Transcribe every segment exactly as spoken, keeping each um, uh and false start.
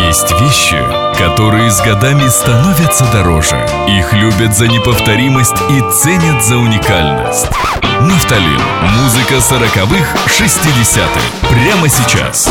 Есть вещи, которые с годами становятся дороже. Их любят за неповторимость и ценят за уникальность. Нафталин. Музыка сороковых, шестидесятых. Прямо сейчас.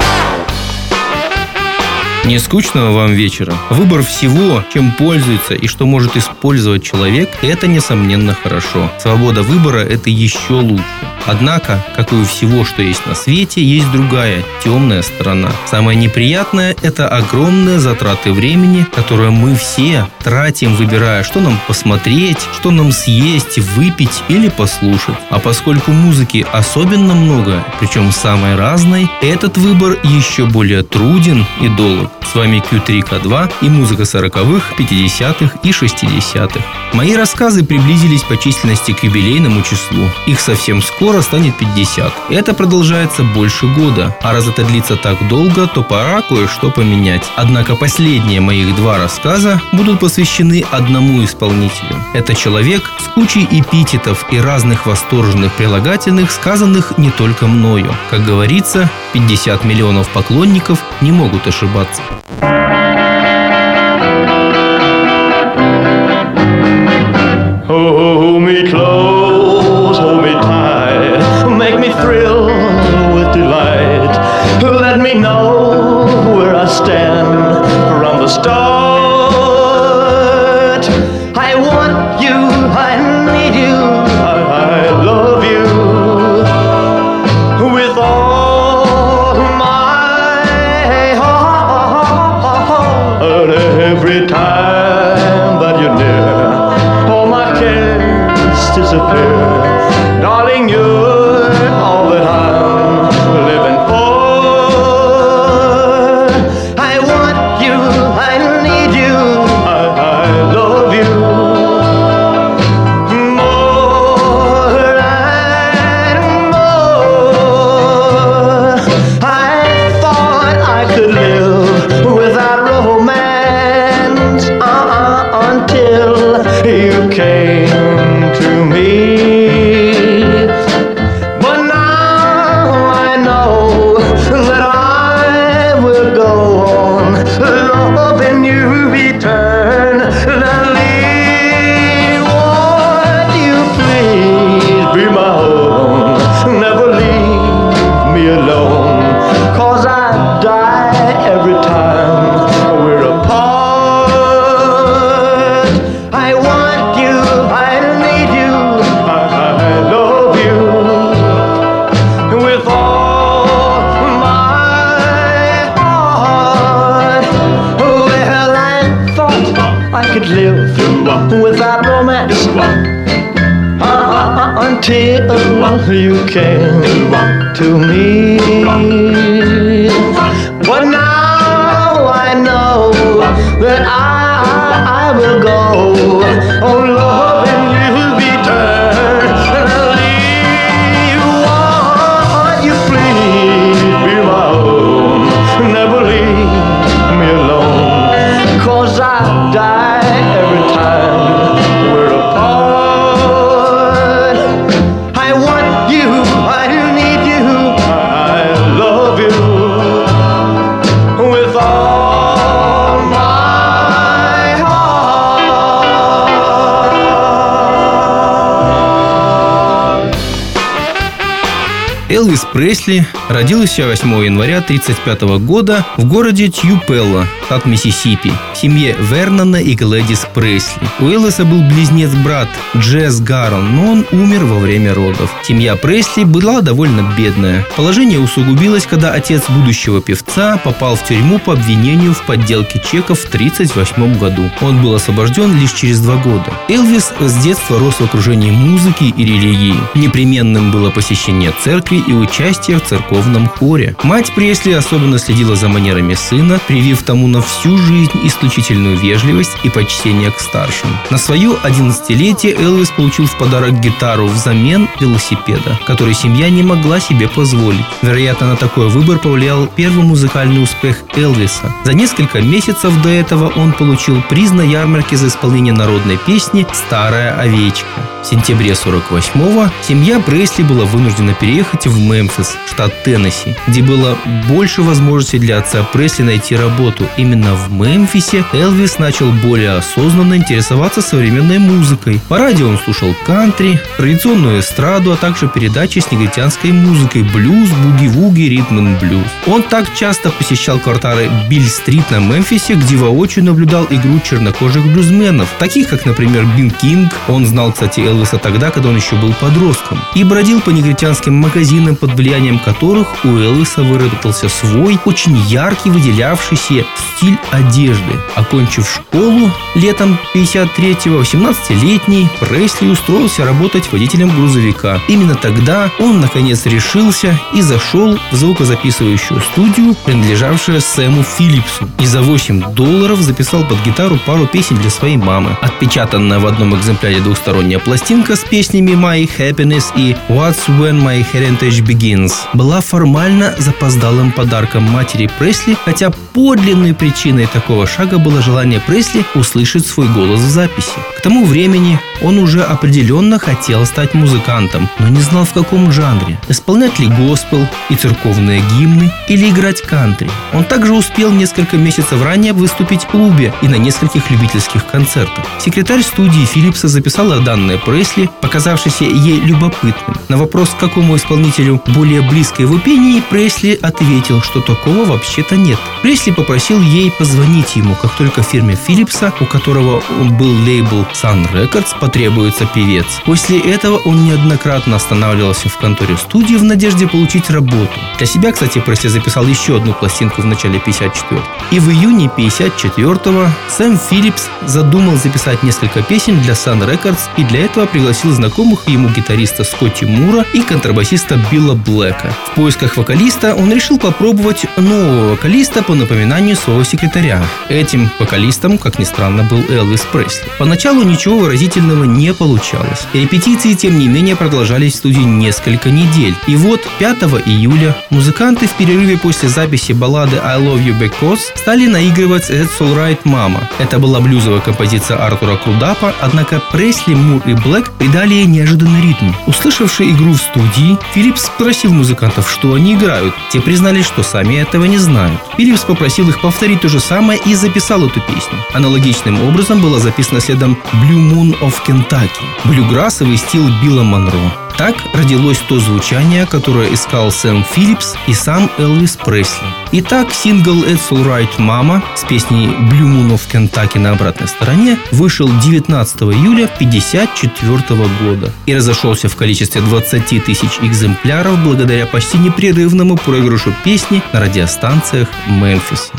Не скучного вам вечера? Выбор всего, чем пользуется и что может использовать человек, это, несомненно, хорошо. Свобода выбора – это еще лучше. Однако, как и у всего, что есть на свете, есть другая, темная сторона. Самое неприятное – это огромные затраты времени, которые мы все тратим, выбирая, что нам посмотреть, что нам съесть, выпить или послушать. А поскольку музыки особенно много, причем самой разной, этот выбор еще более труден и долг. С вами кью три ка два и музыка сороковых, пятидесятых и шестидесятых. Мои рассказы приблизились по численности к юбилейному числу. Их совсем скоро станет пятьдесят. Это продолжается больше года. А раз это длится так долго, то пора кое-что поменять. Однако последние моих два рассказа будут посвящены одному исполнителю. Это человек с кучей эпитетов и разных восторженных прилагательных, сказанных не только мною. Как говорится, пятьдесят миллионов поклонников не могут ошибаться. Hold me close, hold me tight, make me thrill with delight. Let me know where I stand from the start. I want you, I need you, I, I love you with all my heart. Every time that you're near, disappear. Darling, you're all that I'm living for. I want you, I need you, I, I love you more and more. I thought I could live without romance uh, until you came to me. But now I know that I will go on loving you eternally. Won't you please be my own? Never leave me alone, 'cause I die every time we're apart. I want you, I need you, I, I love you with all my heart. Well, I thought I could live without romance uh, until you came to me. But now I know that I, I will go on loving you eternally. Won't you please be my own? Never leave me alone, 'cause I die every time we're apart. I want you, I need you, I love you with all my heart. Элвис Пресли родился восьмого января тысяча девятьсот тридцать пятого года в городе Тьюпелло, штат Миссисипи, в семье Вернона и Глэдис Пресли. У Элвиса был близнец-брат Джесс Гарон, но он умер во время родов. Семья Пресли была довольно бедная. Положение усугубилось, когда отец будущего певца попал в тюрьму по обвинению в подделке чеков в тридцать восьмом году. Он был освобожден лишь через два года. Элвис с детства рос в окружении музыки и религии. Непременным было посещение церкви и участие в церковном хоре. Мать Пресли особенно следила за манерами сына, привив тому на всю жизнь исключительную вежливость и почтение к старшим. На свое одиннадцатилетие Элвис получил в подарок гитару взамен велосипеда, который семья не могла себе позволить. Вероятно, на такой выбор повлиял первый музыкальный успех Элвиса. За несколько месяцев до этого он получил приз на ярмарке за исполнение народной песни «Старая овечка». В сентябре сорок восьмого семья Пресли была вынуждена переехать в Мемфис, штат Теннесси, где было больше возможностей для отца Пресли найти работу. Именно в Мемфисе Элвис начал более осознанно интересоваться современной музыкой. По радио он слушал кантри, традиционную эстраду, а также передачи с негритянской музыкой, блюз, буги-вуги, ритм-н-блюз. Он так часто посещал кварталы Билл-стрит на Мемфисе, где воочию наблюдал игру чернокожих блюзменов, таких как, например, Бин Кинг. Он знал, кстати, Элвиса тогда, когда он еще был подростком, и бродил по негритянским магазинам, под влиянием которых у Элвиса выработался свой, очень яркий, выделявшийся стиль одежды. Окончив школу летом пятьдесят третьего, восемнадцатилетний Пресли устроился работать водителем грузовика. Именно тогда он, наконец, решился и зашел в звукозаписывающую студию, принадлежавшую Сэму Филлипсу, и за восемь долларов записал под гитару пару песен для своей мамы. Отпечатанная в одном экземпляре двухсторонняя пластинка с песнями My Happiness и What's When My Heritage Begins была формально запоздалым подарком матери Пресли, хотя подлинной причиной такого шага было желание Пресли услышать свой голос в записи. К тому времени он уже определенно хотел стать музыкантом, но не знал, в каком жанре. Исполнять ли госпел и церковные гимны или играть кантри. Он также успел несколько месяцев ранее выступить в клубе и на нескольких любительских концертах. Секретарь студии Филлипса записала данные Пресли, показавшийся ей любопытным. На вопрос, к какому исполнителю более близко его пение, Пресли ответил, что такого вообще-то нет. Пресли попросил ей позвонить ему, как только фирме Филлипса, у которого был лейбл Sun Records, потребуется певец. После этого он неоднократно останавливался в конторе студии в надежде получить работу. Для себя, кстати, Пресли записал еще одну пластинку в начале пятьдесят четвёртого. И в июне пятьдесят четвёртого Сэм Филлипс задумал записать несколько песен для Sun Records и для этого пригласил знакомых ему гитариста Скотти Мура и контрабасиста Билла Блэка. В поисках вокалиста он решил попробовать нового вокалиста по напоминанию своего секретаря. Этим вокалистом, как ни странно, был Элвис Пресли. Поначалу ничего выразительного не получалось. Репетиции, тем не менее, продолжались в студии несколько недель. И вот пятого июля музыканты в перерыве после записи баллады I Love You Because стали наигрывать That's All Right Mama. Это была блюзовая композиция Артура Крудапа, однако Пресли, Мур и Блэк придали ей неожиданный ритм. Услышавший игру в студии, Филлипс спросил музыкантов, что они играют. Те признались, что сами этого не знают. Филлипс попросил их повторить то же самое и записал эту песню. Аналогичным образом была записана следом Blue Moon of Kentucky, блюграссовый стиль Билла Монро. Так родилось то звучание, которое искал Сэм Филлипс и сам Элвис Пресли. Итак, сингл It's All Right Mama с песней Blue Moon of Kentucky на обратной стороне вышел девятнадцатого июля пятьдесят четвёртого года и разошелся в количестве двадцати тысяч экземпляров благодаря почти непрерывному проигрышу песни на радиостанциях Мемфиса.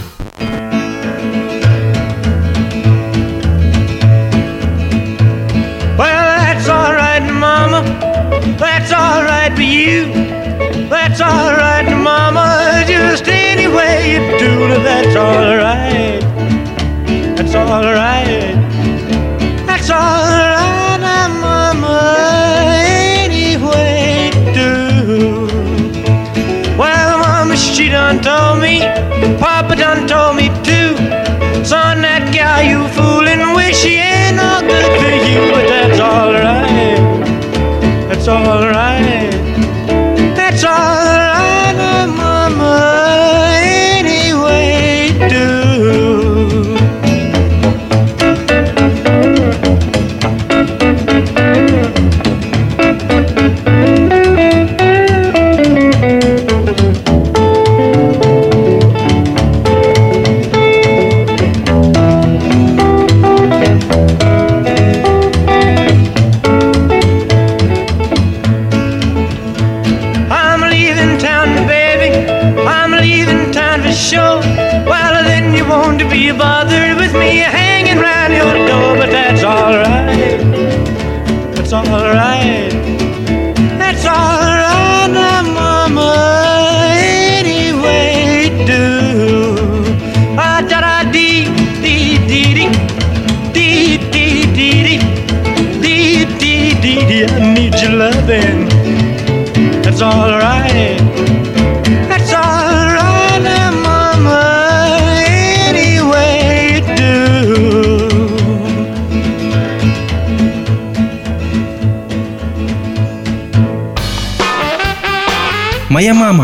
That's all right for you. That's all right, mama. Just any way you do it, that's all right. That's all right. That's all right, mama. Any way you do. Well, mama, she done told me, papa done told me too. Son, that gal you fooling with, she ain't no good for you, but that's all right. That's all right. That's all right, mama. Any way you do. Sure, well then you won't be bothered with me hanging round your door, but that's all right. That's all right. That's all right, now, mama. Any way you do. Ah, da da dee dee dee dee dee dee dee dee dee dee dee. I need your loving. That's all right. That's all right. Моя мама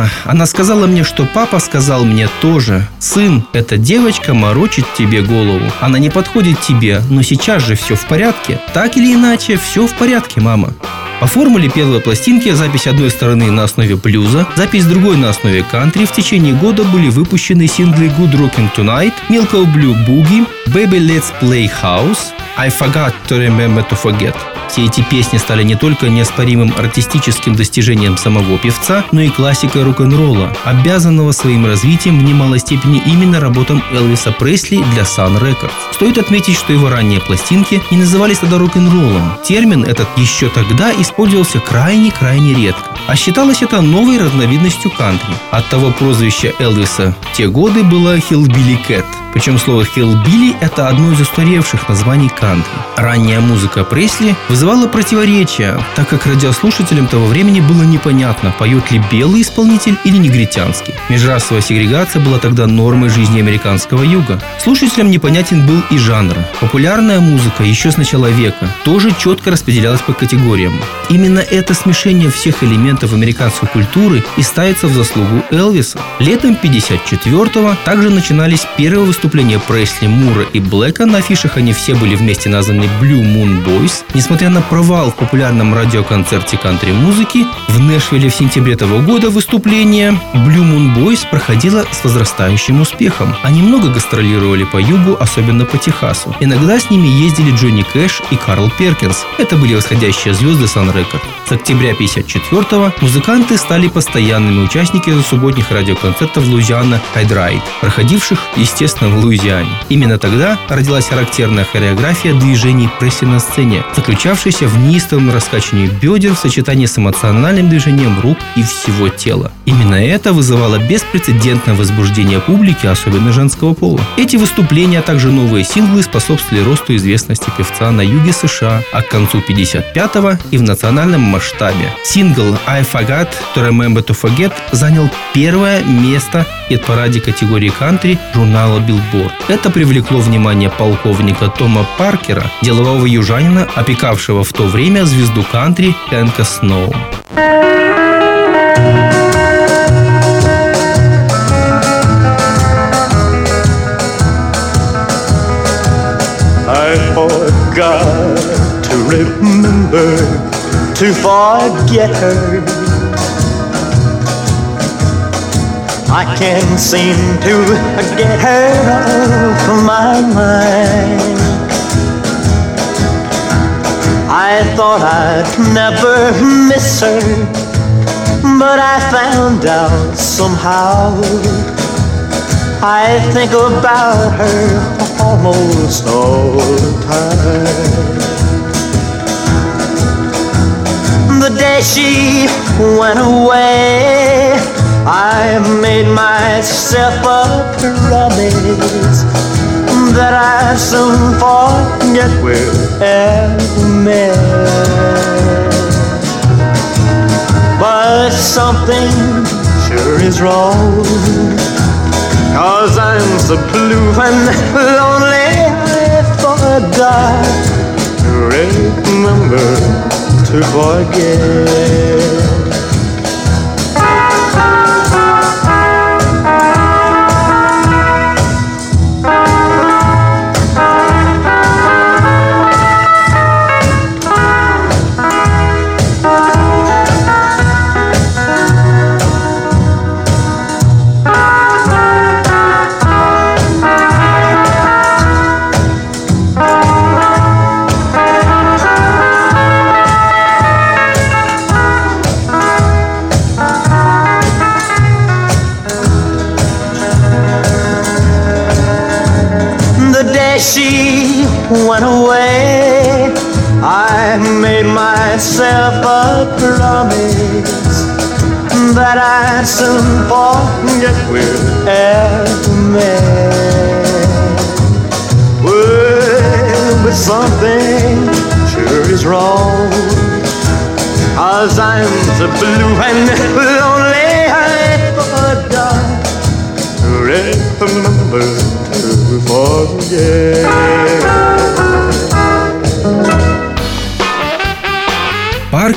Да, она сказала мне, что папа сказал мне тоже: сын, эта девочка морочит тебе голову. Она не подходит тебе, но сейчас же все в порядке. Так или иначе, все в порядке, мама. По формуле первой пластинки запись одной стороны на основе блюза, запись другой на основе кантри. В течение года были выпущены синглы Good Rockin' Tonight, Milk of Blue Boogie, Baby Let's Play House, I Forgot to Remember to Forget. Все эти песни стали не только неоспоримым артистическим достижением самого певца, но и классикой рок-н-ролла, обязанного своим развитием в немалой степени именно работам Элвиса Пресли для Sun Records. Стоит отметить, что его ранние пластинки не назывались тогда рок-н-роллом. Термин этот еще тогда использовался крайне-крайне редко. А считалось это новой разновидностью кантри. Оттого прозвище Элвиса в те годы было Hillbilly Cat. Причем слово «hillbilly» – это одно из устаревших названий кантри. Ранняя музыка Пресли вызывала противоречия, так как радиослушателям того времени было непонятно, поет ли белый исполнитель или негритянский. Межрасовая сегрегация была тогда нормой жизни американского юга. Слушателям непонятен был и жанр. Популярная музыка еще с начала века тоже четко распределялась по категориям. Именно это смешение всех элементов американской культуры и ставится в заслугу Элвиса. Летом пятьдесят четвёртого также начинались первые выступления Пресли, Мура и Блэка. На афишах они все были вместе названы Blue Moon Boys. Несмотря на провал в популярном радиоконцерте кантри-музыки, в Нэшвилле в сентябре того года выступление Blue Moon Boys проходило с возрастающим успехом. Они много гастролировали по югу, особенно по Техасу. Иногда с ними ездили Джонни Кэш и Карл Перкинс. Это были восходящие звезды Sun Records. С октября пятьдесят четвёртого музыканты стали постоянными участниками субботних радиоконцертов Louisiana Hydrate, проходивших, естественно, в Луизиане. Именно тогда родилась характерная хореография движений Пресли на сцене, заключавшаяся в неистовом раскачивании бедер в сочетании с эмоциональным движением рук и всего тела. Именно это вызывало беспрецедентное возбуждение публики, особенно женского пола. Эти выступления, а также новые синглы способствовали росту известности певца на юге США, а к концу пятьдесят пятого и в национальном масштабе. Сингл I Forgot to Remember to Forget занял первое место в хит-параде категории кантри журнала Billboard. Это привлекло внимание полковника Тома Паркера, делового южанина, опекавшего в то время звезду кантри Хэнка Сноу. I forgot to remember to forget her. I can't seem to get her off my mind. I thought I'd never miss her, but I found out somehow. I think about her almost all the time. The day she went away, I made myself a promise that I'd soon forget we've ever met. But something sure is wrong, 'cause I'm so blue and lonely I forgot to remember to forget. She went away, I made myself a promise that I'd soon forget we've ever met. Well, but something sure is wrong, 'cause I'm so blue and lonely I forgot to remember to forget. Паркер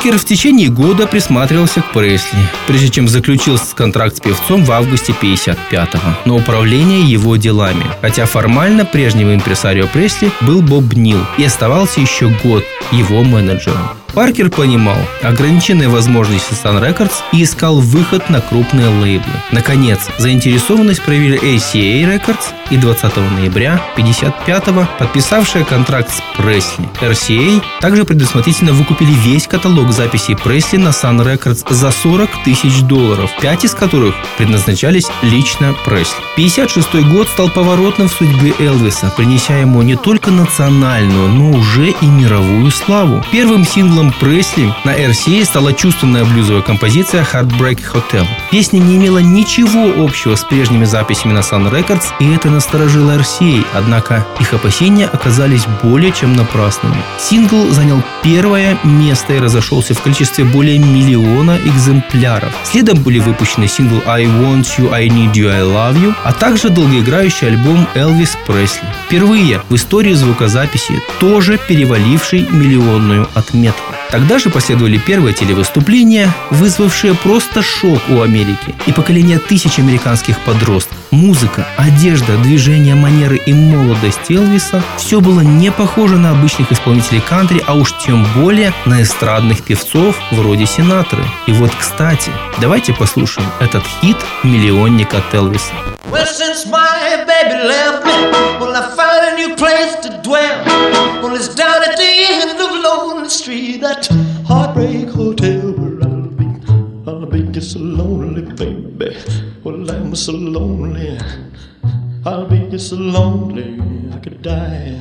Паркер в течение года присматривался к Пресли, прежде чем заключил контракт с певцом в августе пятьдесят пятого на управление его делами. Хотя формально прежним импресарио Пресли был Боб Нил и оставался еще год его менеджером. Паркер понимал ограниченные возможности Sun Records и искал выход на крупные лейблы. Наконец, заинтересованность проявили эй си эй Records и двадцатого ноября пятьдесят пятого, подписавшая контракт с Пресли. эр си эй также предусмотрительно выкупили весь каталог записей Пресли на Sun Records за сорок тысяч долларов, пять из которых предназначались лично Пресли. пятьдесят шестой год стал поворотным в судьбе Элвиса, принеся ему не только национальную, но уже и мировую славу. Первым синглом Пресли на эр си эй стала чувственная блюзовая композиция Heartbreak Hotel. Песня не имела ничего общего с прежними записями на Sun Records, и это насторожило эр си эй, однако их опасения оказались более чем напрасными. Сингл занял первое место и разошелся в количестве более миллиона экземпляров. Следом были выпущены синглы I Want You, I Need You, I Love You, а также долгоиграющий альбом Элвис Пресли. Впервые в истории звукозаписи тоже переваливший миллионную отметку. Тогда же последовали первые телевыступления, вызвавшие просто шок у Америки и поколение тысяч американских подростков. Музыка, одежда, движения, манеры и молодость Элвиса – все было не похоже на обычных исполнителей кантри, а уж тем более на эстрадных певцов вроде Синатры. И вот, кстати, давайте послушаем этот хит «Миллионник» от Элвиса. Well, since my baby left me, well, I found a new place to dwell. Well, it's down at the end of Lonely Street, that Heartbreak Hotel where I'll be. I'll be just so lonely, baby. Well, I'm so lonely. I'll be just so lonely, I could die.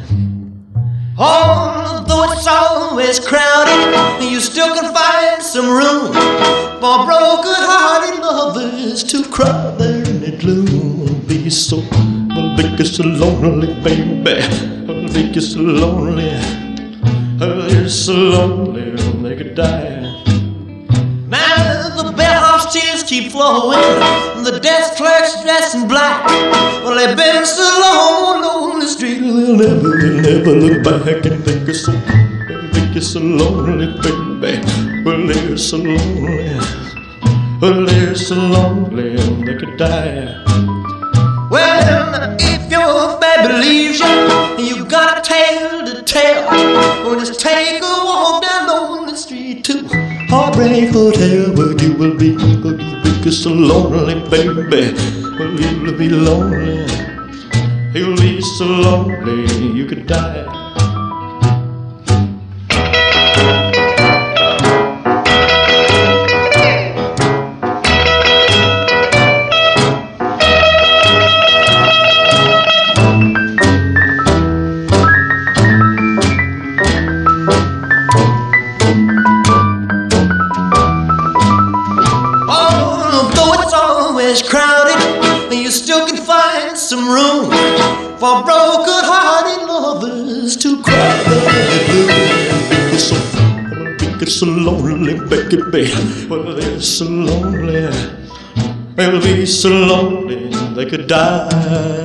Although it's always crowded, you still can find some room for broken-hearted lovers to cry there in the gloom. Be so, well, be so lonely, baby. I'll be so lonely. They're so lonely they could die. Now the bellhop's tears keep flowing, the desk clerk's dressed in black. Well, they've been so long on the street, they'll never, they'll never look back and think it's so, think it's so lonely, baby. Well, they're so lonely. Well, they're so lonely they could die. Well, if your baby leaves you, you got a tale to tell. Well, just take a walk down on the street to Heartbreak Hotel, where you will be, where you will be so lonely, baby. Well, you'll be lonely. You'll be so lonely you could die. Crowded, you still can find some room for broken-hearted lovers to cry. Be so, be so lonely, baby. Well, they're so lonely. They'll be so lonely they could die.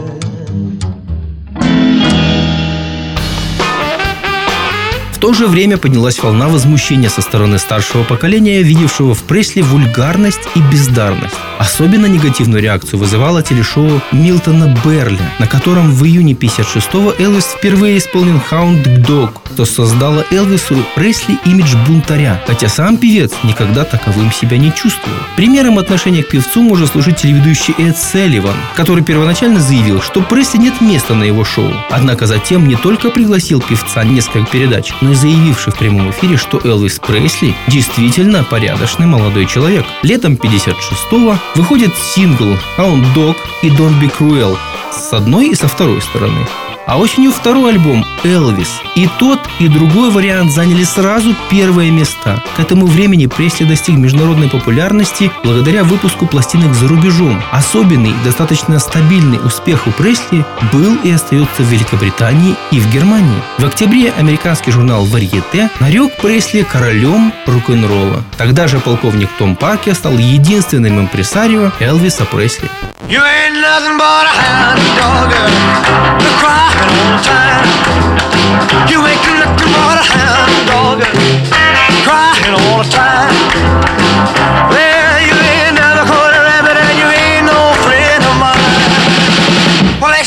В то же время поднялась волна возмущения со стороны старшего поколения, видевшего в Пресли вульгарность и бездарность. Особенно негативную реакцию вызывало телешоу Милтона Берли, на котором в июне пятьдесят шестого Элвис впервые исполнил «Hound Dog», что создало Элвису Пресли имидж бунтаря, хотя сам певец никогда таковым себя не чувствовал. Примером отношения к певцу может служить телеведущий Эд Салливан, который первоначально заявил, что Пресли нет места на его шоу. Однако затем не только пригласил певца на несколько передач, но и заявивший в прямом эфире, что Элвис Пресли действительно порядочный молодой человек. Летом пятьдесят шестого выходит сингл «Hound Dog» и «Don't Be Cruel» с одной и со второй стороны. А осенью второй альбом «Элвис». И тот, и другой вариант заняли сразу первые места. К этому времени Пресли достиг международной популярности благодаря выпуску пластинок за рубежом. Особенный, достаточно стабильный успех у Пресли был и остается в Великобритании и в Германии. В октябре американский журнал «Варьете» нарек Пресли королем рок-н-ролла. Тогда же полковник Том Паркер стал единственным импресарио Элвиса Пресли. You ain't nothing but a hound dog, you're crying all the time. You ain't nothing but a hound dog, crying all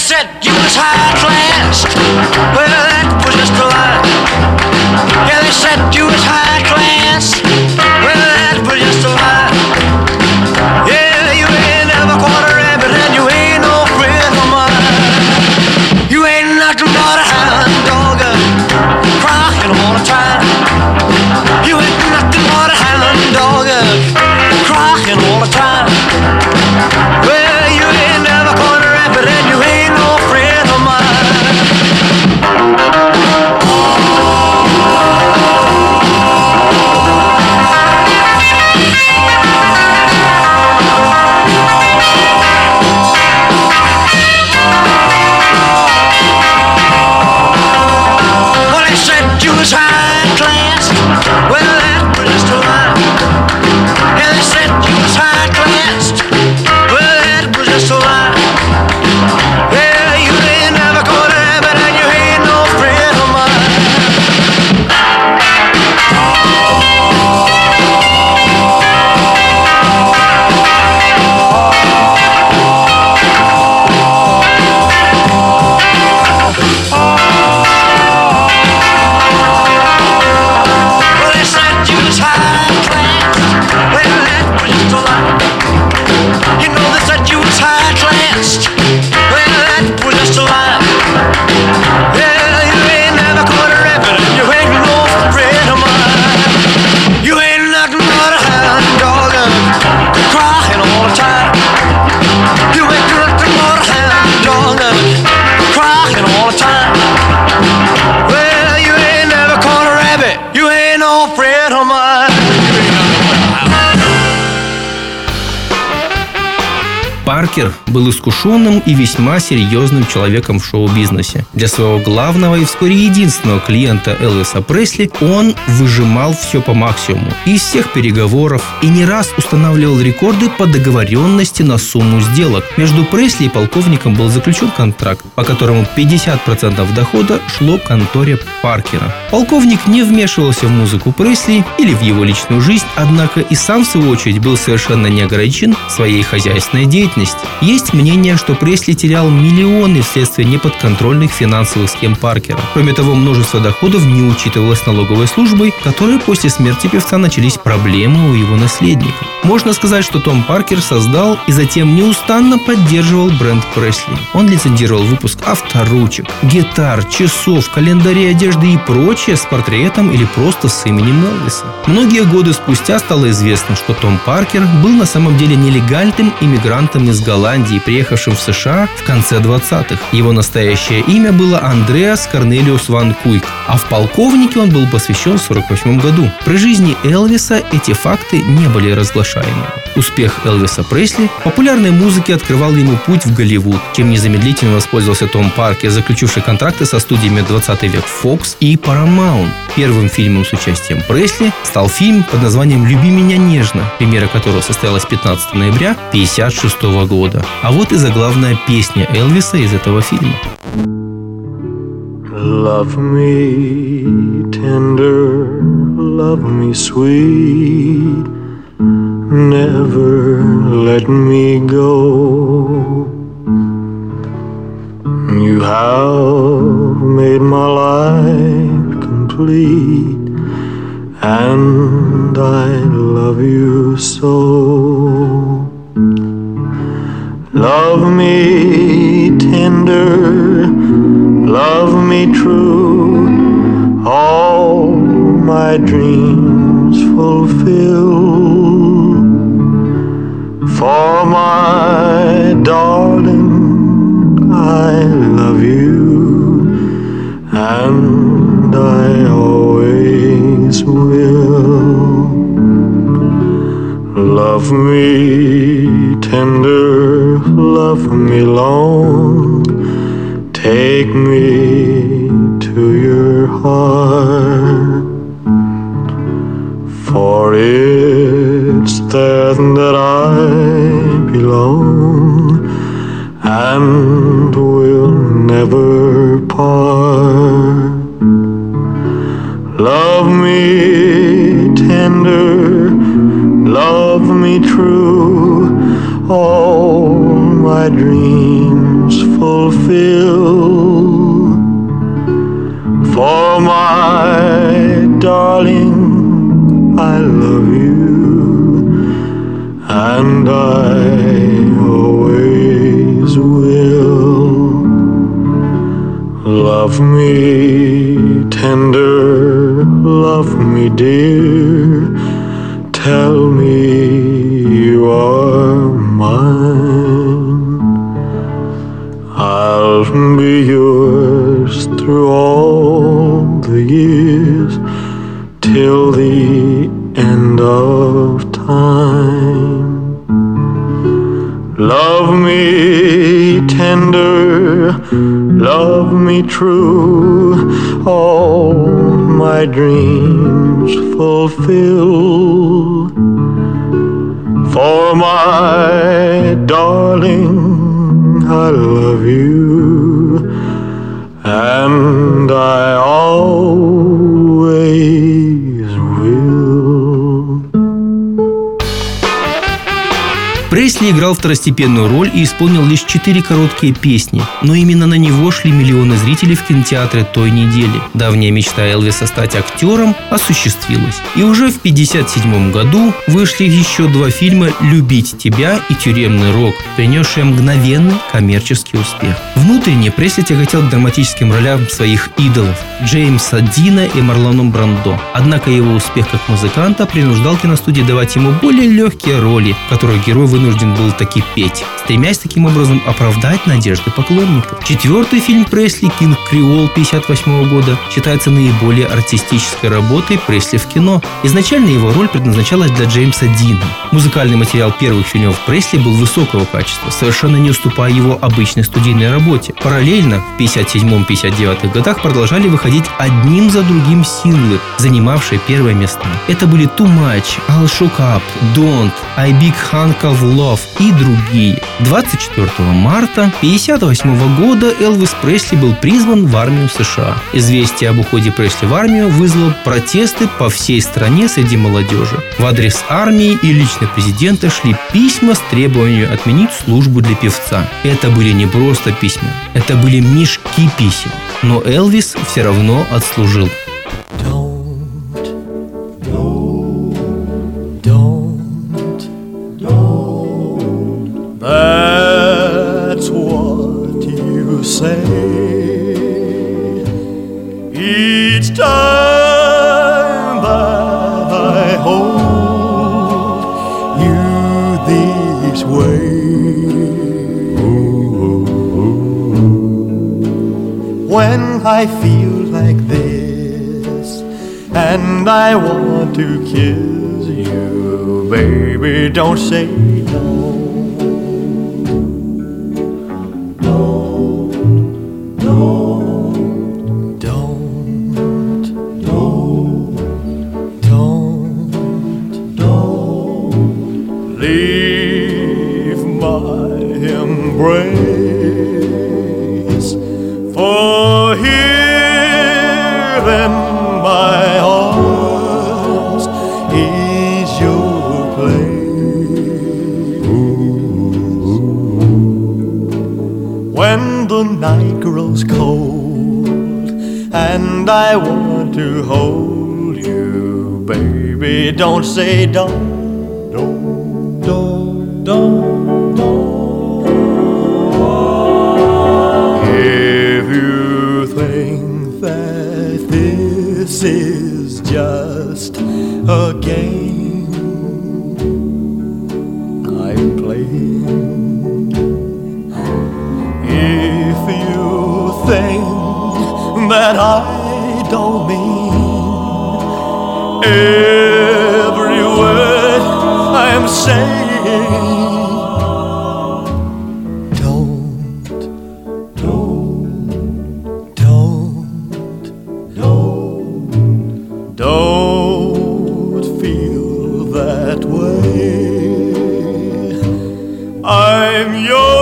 said you was high class. Well, that was just a lie. Yeah, they said you was high class. Well, that was just a lie. Yeah, you ain't never caught a rabbit and you ain't no friend of mine. You ain't nothing but a hound dog, crying all the time. You ain't nothing but a hound dog, crying all the time. Well, you ain't never caught a rabbit and you ain't no friend of mine. Well, they said you was high class. Well, that was just a lie. Yeah, they said you was high class. Well, that was just a lie. Yeah, you ain't never caught a rabbit and you ain't no friend of mine. Well, they said you was high class. Well, that was just a lie. You know they said you was high class. Well, that was just a lie. Yeah, you ain't never caught a rabbit and you ain't no friend of mine. You ain't nothing but a hound dog, crying all the time. You ain't nothing but a hound dog, crying all the time. Well, you ain't never caught a rabbit, you ain't no friend of mine. You ain't nothing but a hound. Паркер был искушенным и весьма серьезным человеком в шоу-бизнесе. Для своего главного и вскоре единственного клиента Элвиса Пресли он выжимал все по максимуму из всех переговоров и не раз устанавливал рекорды по договоренности на сумму сделок. Между Пресли и полковником был заключен контракт, по которому пятьдесят процентов дохода шло конторе Паркера. Полковник не вмешивался в музыку Пресли или в его личную жизнь, однако и сам, в свою очередь, был совершенно не ограничен своей хозяйственной деятельностью. Есть мнение, что Пресли терял миллионы вследствие неподконтрольных финансовых схем Паркера. Кроме того, множество доходов не учитывалось налоговой службой, которой после смерти певца начались проблемы у его наследников. Можно сказать, что Том Паркер создал и затем неустанно поддерживал бренд Пресли. Он лицензировал выпуск авторучек, гитар, часов, календарей одежды и прочее с портретом или просто с именем Элвиса. Многие годы спустя стало известно, что Том Паркер был на самом деле нелегальным иммигрантом из Голландии, приехавшим в США в конце двадцатых. Его настоящее имя было Андреас Корнелиус ван Куйк, а в полковнике он был посвящен в сорок восьмом году. При жизни Элвиса эти факты не были разглашаемы. Успех Элвиса Пресли в популярной музыке открывал ему путь в Голливуд, чем незамедлительно воспользовался Том Паркер, заключивший контракты со студиями двадцатый век Fox и Paramount. Первым фильмом с участием Пресли стал фильм под названием «Люби меня нежно», премьера которого состоялась пятнадцатого ноября тысяча девятьсот пятьдесят шестого года. А вот и заглавная песня Элвиса из этого фильма. Love me tender, love me sweet, never let me go. You have made my life complete, and I love you so. Love me tender, love me true, all my dreams fulfill. For my darling, I love you, and I always will. Love me tender, love me long, take me to your heart, for it's there that I belong and will never part. Love me tender, love me true, all my dreams dreams fulfill. For my darling, I love you, and I always will. Love me tender, love me dear, tell me you are mine. I'll be yours through all the years, till the end of time. Love me tender, love me true, all my dreams fulfill. For my darling, I love you, and I always will. Пресли играл второстепенную роль и исполнил лишь четыре короткие песни, но именно на него шли миллионы зрителей в кинотеатры той недели. Давняя мечта Элвиса стать актером осуществилась. И уже в пятьдесят седьмом году вышли еще два фильма «Любить тебя» и «Тюремный рок», принесшие мгновенный коммерческий успех. Внутренне Пресли тяготел к драматическим ролям своих идолов Джеймса Дина и Марлоном Брандо. Однако его успех как музыканта принуждал киностудии давать ему более легкие роли, в которых герой вынужден был таки петь, стремясь таким образом оправдать надежды поклонников. Четвертый фильм Пресли «Кинг Креол» пятьдесят восьмого года считается наиболее артистической работой Пресли в кино. Изначально его роль предназначалась для Джеймса Дина. Музыкальный материал первых фильмов Пресли был высокого качества, совершенно не уступая его обычной студийной работе. Параллельно в пятьдесят седьмом — пятьдесят девятых годах продолжали выходить одним за другим синглы, занимавшие первые места. Это были «Too Much», «I'll Shook Up», «Don't», «I Big Hunk of Love» и другие. двадцать четвёртого марта пятьдесят восьмого года Элвис Пресли был призван в армию США. Известие об уходе Пресли в армию вызвало протесты по всей стране среди молодежи. В адрес армии и лично президента шли письма с требованием отменить службу для певца. Это были не просто письма, это были мешки писем. Но Элвис все равно отслужил. That's what you say each time that I hold you this way. When I feel like this and I want to kiss you, baby, don't say no. Leave my embrace, for here in my arms is your place. When the night grows cold and I want to hold you, baby, don't say don't. Don't, don't, don't. If you think that this is just a game I'm playing, if you think that I don't mean every word I'm saying, don't, don't, don't, don't, don't feel that way. I'm your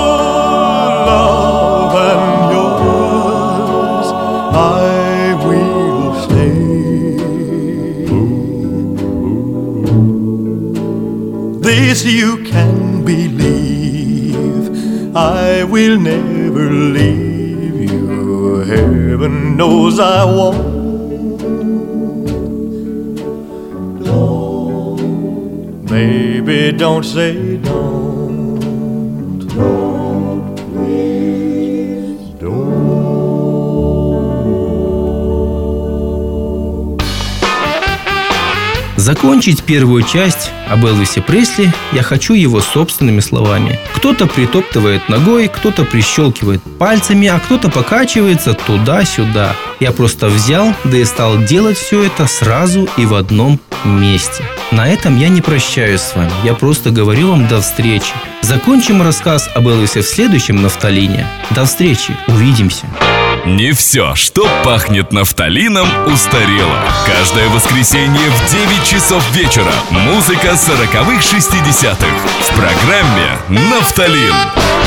love and yours I will stay. heaven knows I won't. Baby, don't say don't. Don't, please, don't. Закончить первую часть об Элвисе Пресли я хочу его собственными словами. Кто-то притоптывает ногой, кто-то прищелкивает пальцами, а кто-то покачивается туда-сюда. Я просто взял, да и стал делать все это сразу и в одном месте. На этом я не прощаюсь с вами, я просто говорю вам до встречи. Закончим рассказ об Элвисе в следующем нафталине. До встречи, увидимся. Не все, что пахнет нафталином, устарело. Каждое воскресенье в девять часов вечера музыка сороковых шестидесятых в программе «Нафталин».